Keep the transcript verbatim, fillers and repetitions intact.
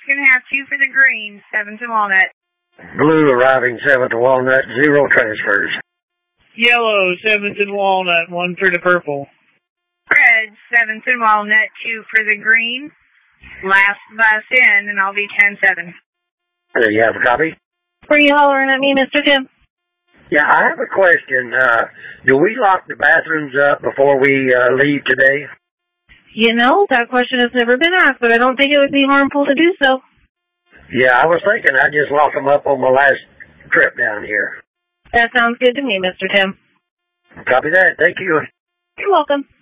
gonna have two for the green, seven to Walnut. Blue arriving seven to Walnut, zero transfers. Yellow, seventh and Walnut, one for the purple. Red, seventh and Walnut, two for the green. Last bus in, and I'll be ten seven. There you have a copy. Were you hollering at me, Mister Tim? Yeah, I have a question. Uh, do we lock the bathrooms up before we uh, leave today? You know, that question has never been asked, but I don't think it would be harmful to do so. Yeah, I was thinking I'd just lock them up on my last trip down here. That sounds good to me, Mister Tim. Copy that. Thank you. You're welcome.